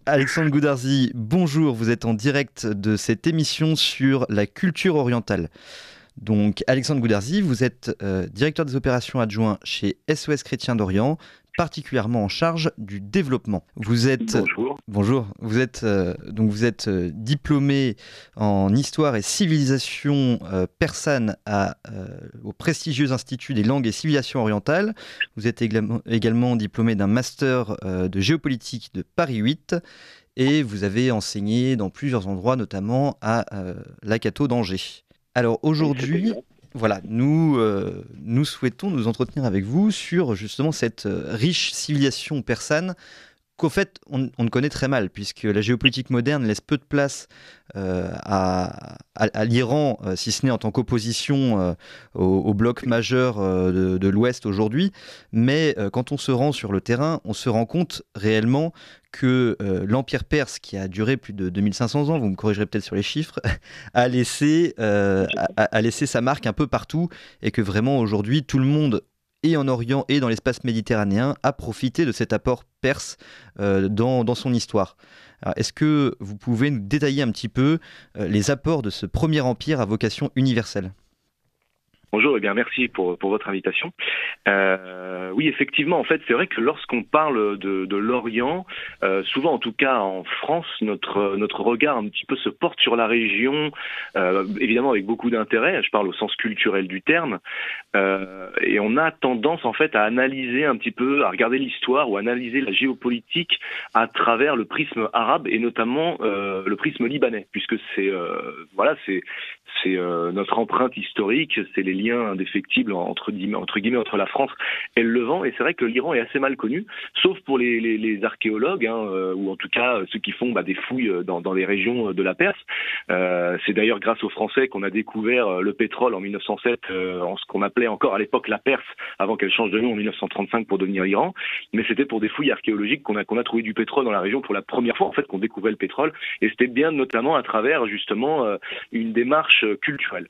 Alexandre Goudarzi, bonjour, vous êtes en direct de cette émission sur la culture orientale. Donc Alexandre Goudarzi, vous êtes directeur des opérations adjoint chez SOS Chrétien d'Orient, particulièrement en charge du développement. Bonjour, vous êtes diplômé en histoire et civilisation persane au prestigieux Institut des langues et civilisations orientales. Vous êtes également diplômé d'un master de géopolitique de Paris 8 et vous avez enseigné dans plusieurs endroits, notamment à la Cato d'Angers. Alors aujourd'hui, voilà, nous souhaitons nous entretenir avec vous sur justement cette riche civilisation persane qu'au fait on ne connaît très mal, puisque la géopolitique moderne laisse peu de place à l'Iran, si ce n'est en tant qu'opposition au bloc majeur de l'Ouest aujourd'hui. Mais quand on se rend sur le terrain, on se rend compte réellement que l'Empire perse, qui a duré plus de 2500 ans, vous me corrigerez peut-être sur les chiffres, a laissé sa marque un peu partout, et que vraiment aujourd'hui tout le monde, et en Orient et dans l'espace méditerranéen, a profité de cet apport perse dans son histoire. Alors, est-ce que vous pouvez nous détailler un petit peu les apports de ce premier empire à vocation universelle ? Bonjour, et bien merci pour votre invitation. Oui, effectivement, en fait, c'est vrai que lorsqu'on parle de l'Orient, souvent, en tout cas en France, notre regard un petit peu se porte sur la région, évidemment avec beaucoup d'intérêt. Je parle au sens culturel du terme, et on a tendance en fait à analyser un petit peu, à regarder l'histoire ou à analyser la géopolitique à travers le prisme arabe et notamment le prisme libanais, puisque c'est notre empreinte historique, c'est les liens indéfectibles entre guillemets entre la France et le Levant. Et c'est vrai que l'Iran est assez mal connu, sauf pour les archéologues, ou en tout cas ceux qui font des fouilles dans les régions de la Perse. C'est d'ailleurs grâce aux Français qu'on a découvert le pétrole en 1907, en ce qu'on appelait encore à l'époque la Perse, avant qu'elle change de nom en 1935 pour devenir Iran. Mais c'était pour des fouilles archéologiques qu'on a trouvé du pétrole dans la région pour la première fois, en fait, qu'on découvrait le pétrole. Et c'était bien notamment à travers justement une démarche culturelle.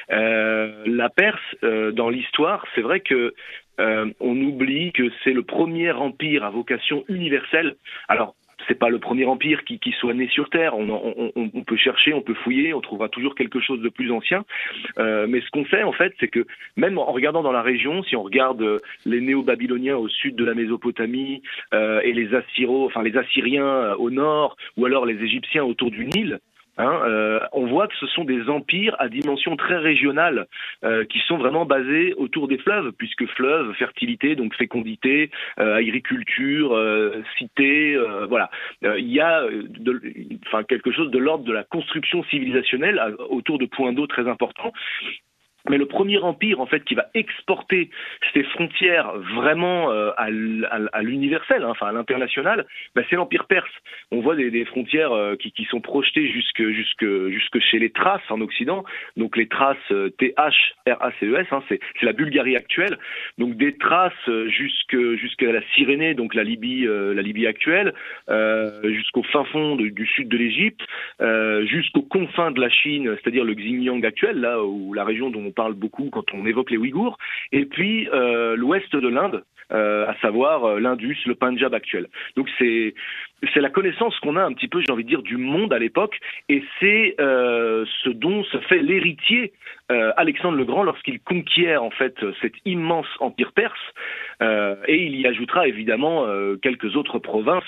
La Perse, dans l'histoire, c'est vrai que on oublie que c'est le premier empire à vocation universelle. Alors, c'est pas le premier empire qui soit né sur Terre. On peut chercher, on peut fouiller, on trouvera toujours quelque chose de plus ancien. Mais ce qu'on fait, en fait, c'est que même en regardant dans la région, si on regarde les Néo-Babyloniens au sud de la Mésopotamie et les Assyriens au nord, ou alors les Égyptiens autour du Nil, on voit que ce sont des empires à dimension très régionale qui sont vraiment basés autour des fleuves, puisque fleuves, fertilité, donc fécondité, agriculture, cité, voilà. Il y a quelque chose de l'ordre de la construction civilisationnelle autour de points d'eau très importants. Mais le premier empire, en fait, qui va exporter ses frontières vraiment à l'universel, à l'international, c'est l'empire perse. On voit des frontières qui sont projetées jusque chez les Thraces en Occident. Donc les Thraces, T-H-R-A-C-E-S, c'est la Bulgarie actuelle. Donc des Thraces jusqu'à la Cyrénée, donc la Libye actuelle, jusqu'au fin fond du sud de l'Égypte, jusqu'aux confins de la Chine, c'est-à-dire le Xinjiang actuel, là où la région dont on parle beaucoup quand on évoque les Ouïghours, et puis l'ouest de l'Inde, à savoir l'Indus, le Pendjab actuel. Donc c'est la connaissance qu'on a un petit peu, j'ai envie de dire, du monde à l'époque, et c'est ce dont se fait l'héritier Alexandre le Grand lorsqu'il conquiert en fait cet immense empire perse, et il y ajoutera évidemment quelques autres provinces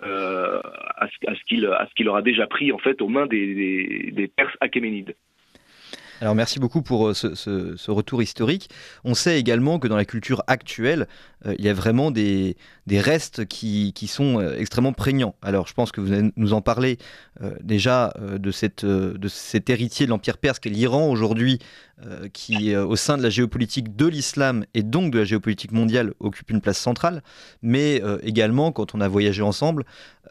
à ce qu'il aura déjà pris en fait aux mains des Perses achéménides. Alors merci beaucoup pour ce retour historique. On sait également que dans la culture actuelle, il y a vraiment des restes qui sont extrêmement prégnants. Alors je pense que vous allez nous en parler déjà de cet héritier de l'Empire perse qu'est l'Iran aujourd'hui, qui au sein de la géopolitique de l'islam et donc de la géopolitique mondiale occupe une place centrale. Mais également, quand on a voyagé ensemble,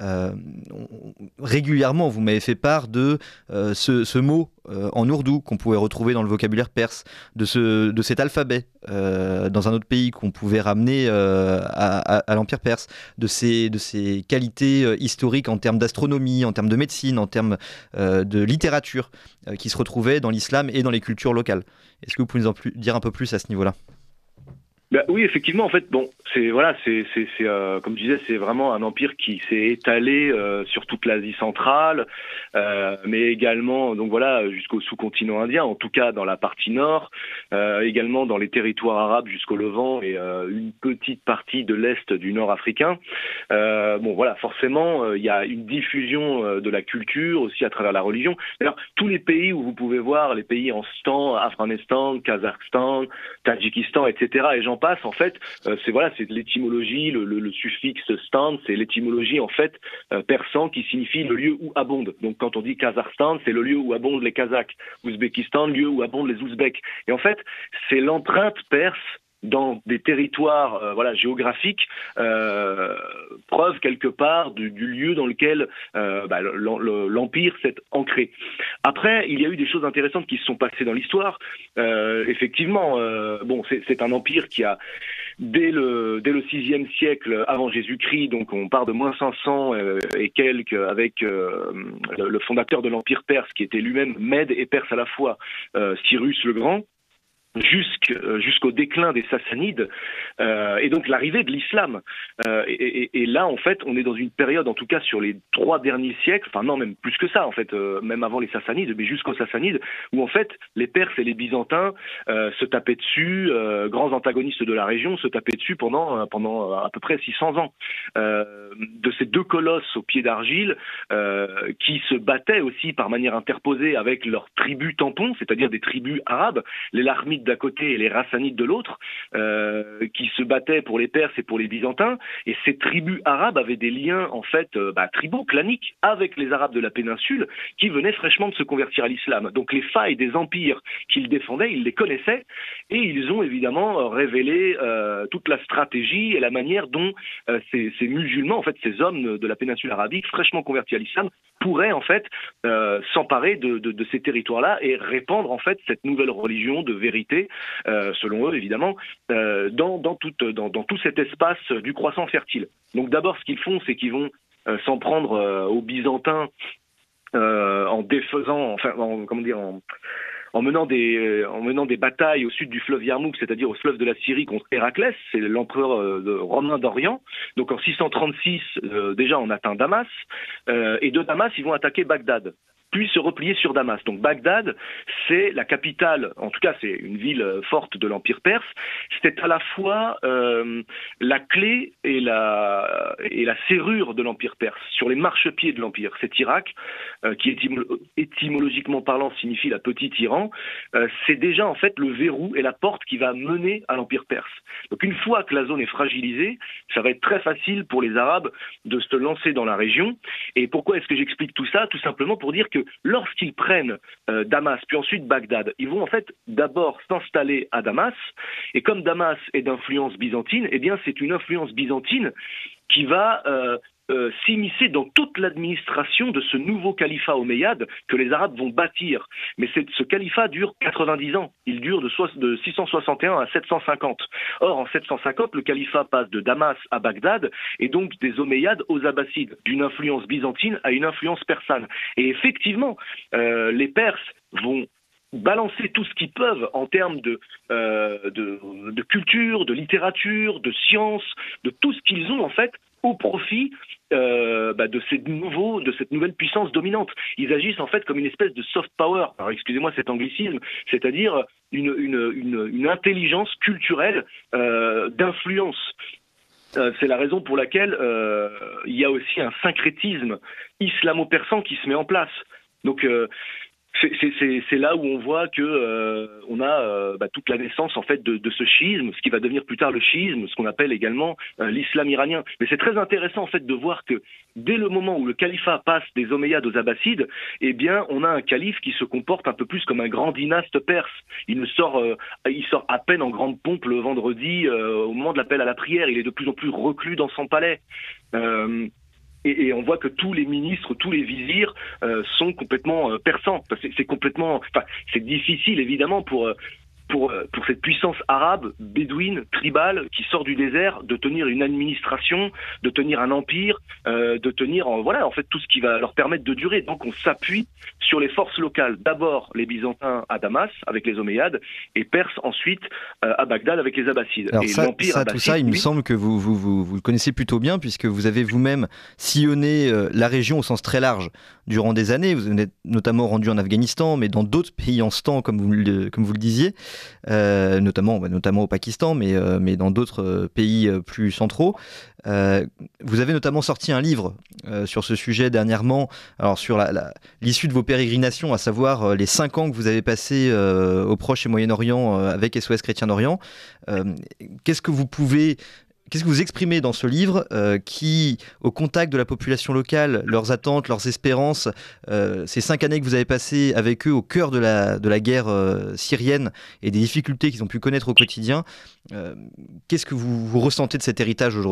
régulièrement vous m'avez fait part de ce mot en ourdou qu'on pouvait retrouver dans le vocabulaire perse, de cet alphabet dans un autre pays qu'on pouvait ramener à l'Empire perse, de ses qualités historiques en termes d'astronomie, en termes de médecine, en termes de littérature, qui se retrouvaient dans l'islam et dans les cultures locales. Est-ce que vous pouvez nous en dire un peu plus à ce niveau-là ? Bah oui, effectivement, en fait, bon, comme je disais, c'est vraiment un empire qui s'est étalé sur toute l'Asie centrale, mais également, donc voilà, jusqu'au sous-continent indien, en tout cas dans la partie nord, également dans les territoires arabes jusqu'au Levant et une petite partie de l'est du nord africain. Bon, voilà, forcément, il y a une diffusion de la culture aussi à travers la religion. D'ailleurs, tous les pays où vous pouvez voir les pays en stan, Afghanistan, Kazakhstan, Tadjikistan, etc. et j'en passe, en fait, c'est de l'étymologie, le suffixe stan, c'est l'étymologie en fait persan qui signifie le lieu où abonde. Donc quand on dit Kazakhstan, c'est le lieu où abondent les Kazakhs. Ouzbékistan, le lieu où abondent les Ouzbeks. Et en fait, c'est l'empreinte perse dans des territoires géographiques, preuve quelque part du lieu dans lequel l'empire s'est ancré. Après, il y a eu des choses intéressantes qui se sont passées dans l'histoire. Effectivement, c'est un empire qui a dès le VIe siècle avant Jésus-Christ, donc on part de moins 500 et quelques avec le fondateur de l'empire perse qui était lui-même mède et perse à la fois, Cyrus le Grand, jusqu'au déclin des Sassanides et donc l'arrivée de l'islam. Et là, en fait, on est dans une période, en tout cas sur les 3 derniers siècles, enfin non, même plus que ça, en fait, même avant les Sassanides, mais jusqu'aux Sassanides, où en fait, les Perses et les Byzantins se tapaient dessus, grands antagonistes de la région, se tapaient dessus pendant à peu près 600 ans. De ces 2 colosses aux pieds d'argile, qui se battaient aussi par manière interposée avec leurs tribus tampons, c'est-à-dire des tribus arabes, les Larmides d'un côté et les Rassanides de l'autre, qui se battaient pour les Perses et pour les Byzantins, et ces tribus arabes avaient des liens en fait tribaux, claniques, avec les Arabes de la péninsule qui venaient fraîchement de se convertir à l'islam. Donc les failles des empires qu'ils défendaient, ils les connaissaient, et ils ont évidemment révélé toute la stratégie et la manière dont ces musulmans, en fait ces hommes de la péninsule arabique fraîchement convertis à l'islam, pourraient en fait s'emparer de ces territoires-là et répandre en fait cette nouvelle religion de vérité, selon eux évidemment, dans tout cet espace du croissant fertile. Donc d'abord ce qu'ils font, c'est qu'ils vont s'en prendre aux Byzantins en défaisant, en menant des batailles au sud du fleuve Yarmouk, c'est-à-dire au fleuve de la Syrie, contre Héraclès, c'est l'empereur romain d'Orient. Donc en 636, déjà on atteint Damas, et de Damas ils vont attaquer Bagdad, puis se replier sur Damas. Donc Bagdad, c'est la capitale, en tout cas c'est une ville forte de l'Empire perse, c'est à la fois la clé et la serrure de l'Empire perse, sur les marchepieds de l'Empire. Cet Irak, qui étymologiquement parlant signifie la petite Iran, c'est déjà en fait le verrou et la porte qui va mener à l'Empire perse. Donc une fois que la zone est fragilisée, ça va être très facile pour les Arabes de se lancer dans la région. Et pourquoi est-ce que j'explique tout ça? Tout simplement pour dire que lorsqu'ils prennent Damas, puis ensuite Bagdad, ils vont en fait d'abord s'installer à Damas, et comme Damas est d'influence byzantine, eh bien c'est une influence byzantine qui va s'immiscer dans toute l'administration de ce nouveau califat omeyyade que les Arabes vont bâtir. Mais ce califat dure 90 ans. Il dure de 661 à 750. Or, en 750, le califat passe de Damas à Bagdad, et donc des Omeyyades aux Abbassides, d'une influence byzantine à une influence persane. Et effectivement, les Perses vont balancer tout ce qu'ils peuvent en termes de culture, de littérature, de science, de tout ce qu'ils ont en fait au profit de cette nouvelle puissance dominante. Ils agissent en fait comme une espèce de soft power, alors excusez-moi cet anglicisme, c'est-à-dire une intelligence culturelle d'influence. C'est la raison pour laquelle il y a aussi un syncrétisme islamo-persan qui se met en place. Donc c'est là où on voit que on a toute la naissance en fait de ce chiisme, ce qui va devenir plus tard le chiisme, ce qu'on appelle également l'islam iranien. Mais c'est très intéressant en fait de voir que dès le moment où le califat passe des Omeyyades aux Abbassides, eh bien on a un calife qui se comporte un peu plus comme un grand dynaste perse. Il sort à peine en grande pompe le vendredi au moment de l'appel à la prière. Il est de plus en plus reclus dans son palais. Et on voit que tous les ministres, tous les vizirs sont complètement persans. C'est complètement, c'est difficile évidemment pour pour cette puissance arabe, bédouine, tribale, qui sort du désert, de tenir une administration, de tenir un empire, de tenir en fait tout ce qui va leur permettre de durer. Donc on s'appuie sur les forces locales. D'abord les Byzantins à Damas avec les Omeyyades et Perses ensuite à Bagdad avec les Abbassides. Alors et l'empire Abbasside, tout ça, il me semble que vous le connaissez plutôt bien puisque vous avez vous-même sillonné la région au sens très large durant des années. Vous êtes notamment rendu en Afghanistan, mais dans d'autres pays en ce temps, comme vous le disiez, notamment au Pakistan, mais dans d'autres pays plus centraux. Vous avez notamment sorti un livre sur ce sujet dernièrement, alors sur l'issue de vos pérégrinations, à savoir les 5 ans que vous avez passés au Proche et Moyen-Orient avec SOS Chrétiens d'Orient. Qu'est-ce que vous exprimez dans ce livre qui, au contact de la population locale, leurs attentes, leurs espérances, ces 5 années que vous avez passées avec eux au cœur de la guerre syrienne et des difficultés qu'ils ont pu connaître au quotidien, qu'est-ce que vous ressentez de cet héritage aujourd'hui ?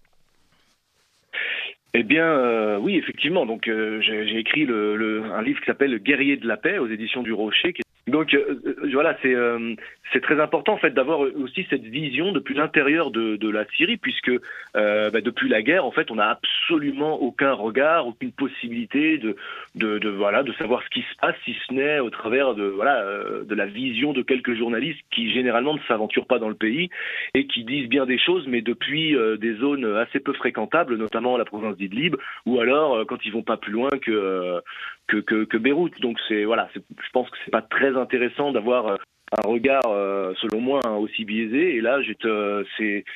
Eh bien, oui, effectivement. Donc, j'ai écrit un livre qui s'appelle Guerrier de la paix aux éditions du Rocher. Donc, voilà, c'est très important en fait d'avoir aussi cette vision depuis l'intérieur de la Syrie, puisque depuis la guerre, en fait, on n'a absolument aucun regard, aucune possibilité de savoir ce qui se passe, si ce n'est au travers de la vision de quelques journalistes qui généralement ne s'aventurent pas dans le pays et qui disent bien des choses, mais depuis des zones assez peu fréquentables, notamment la province d'Idlib, ou alors quand ils vont pas plus loin que Beyrouth. Donc je pense que c'est pas très intéressant d'avoir un regard, selon moi, aussi biaisé. Et là, c'est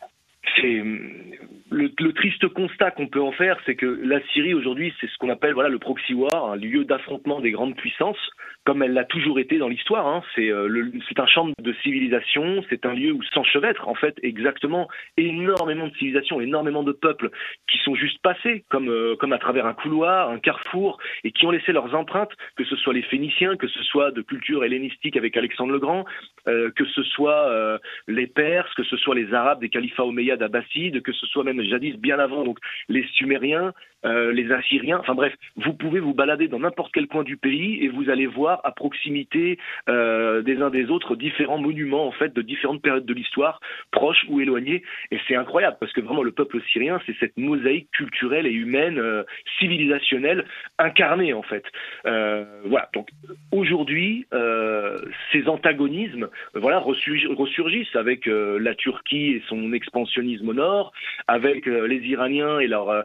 le triste constat qu'on peut en faire, c'est que la Syrie aujourd'hui, c'est ce qu'on appelle le proxy war, un lieu d'affrontement des grandes puissances, comme elle l'a toujours été dans l'histoire. Hein. C'est un champ de civilisation, c'est un lieu où s'enchevêtrent en fait exactement énormément de civilisations, énormément de peuples qui sont juste passés comme à travers un couloir, un carrefour, et qui ont laissé leurs empreintes, que ce soit les Phéniciens, que ce soit de culture hellénistique avec Alexandre le Grand, que ce soit les Perses, que ce soit les Arabes des califats omeyyades abbassides, que ce soit même jadis bien avant donc les Sumériens, les Assyriens, enfin bref, vous pouvez vous balader dans n'importe quel coin du pays et vous allez voir à proximité des uns des autres différents monuments en fait de différentes périodes de l'histoire, proches ou éloignées, et c'est incroyable parce que vraiment le peuple syrien c'est cette mosaïque culturelle et humaine, civilisationnelle incarnée en fait. Donc aujourd'hui ces antagonismes ressurgissent avec la Turquie et son expansionnisme au nord, avec les Iraniens et leur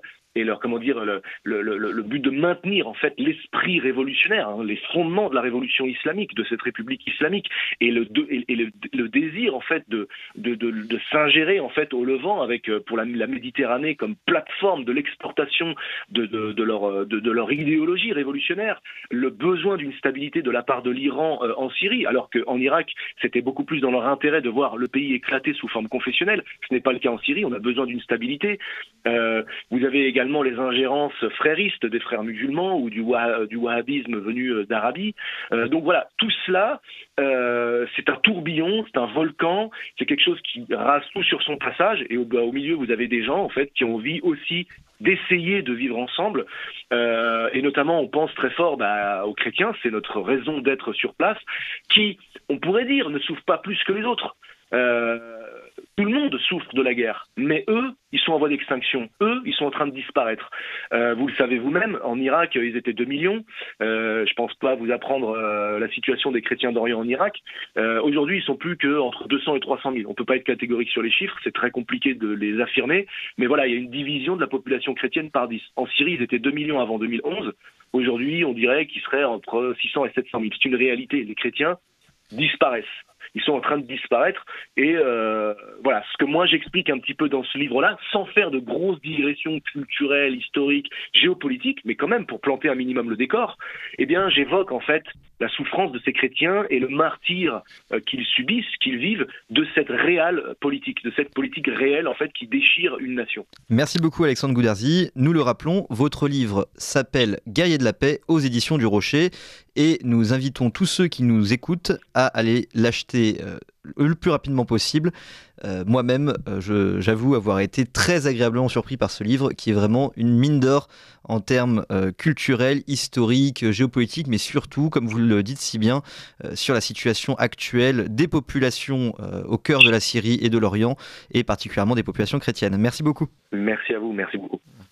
le but de maintenir en fait l'esprit révolutionnaire, hein, les fondements de la révolution islamique, de cette république islamique, et le désir en fait de s'ingérer en fait au Levant avec pour la Méditerranée comme plateforme de l'exportation de leur idéologie révolutionnaire, le besoin d'une stabilité de la part de l'Iran en Syrie, alors qu'en Irak c'était beaucoup plus dans leur intérêt de voir le pays éclater sous forme confessionnelle. Ce n'est pas le cas en Syrie, on a besoin d'une stabilité. Vous avez également les ingérences fréristes des frères musulmans ou du wahhabisme venu d'Arabie. Donc voilà, tout cela, c'est un tourbillon, c'est un volcan, c'est quelque chose qui rase tout sur son passage, et au milieu vous avez des gens en fait qui ont envie aussi d'essayer de vivre ensemble, et notamment on pense très fort aux chrétiens, c'est notre raison d'être sur place, qui, on pourrait dire, ne souffrent pas plus que les autres. Tout le monde souffre de la guerre, mais eux, ils sont en voie d'extinction. Eux, ils sont en train de disparaître. Vous le savez vous-même, en Irak, ils étaient 2 millions. Je pense pas vous apprendre la situation des chrétiens d'Orient en Irak. Aujourd'hui, ils sont plus qu'entre 200 et 300 000. On peut pas être catégorique sur les chiffres, c'est très compliqué de les affirmer. Mais voilà, il y a une division de la population chrétienne par 10. En Syrie, ils étaient 2 millions avant 2011. Aujourd'hui, on dirait qu'ils seraient entre 600 et 700 000. C'est une réalité. Les chrétiens disparaissent. Ils sont en train de disparaître, et ce que moi j'explique un petit peu dans ce livre-là, sans faire de grosses digressions culturelles, historiques, géopolitiques, mais quand même pour planter un minimum le décor, eh bien j'évoque en fait la souffrance de ces chrétiens et le martyre qu'ils subissent, qu'ils vivent de cette réelle politique, de cette politique réelle en fait qui déchire une nation. Merci beaucoup Alexandre Goudarzi. Nous le rappelons, votre livre s'appelle Guerrier de la paix aux éditions du Rocher, et nous invitons tous ceux qui nous écoutent à aller l'acheter le plus rapidement possible. Moi-même, j'avoue avoir été très agréablement surpris par ce livre qui est vraiment une mine d'or en termes culturels, historiques, géopolitiques, mais surtout, comme vous le dites si bien, sur la situation actuelle des populations au cœur de la Syrie et de l'Orient, et particulièrement des populations chrétiennes. Merci beaucoup. Merci à vous, merci beaucoup.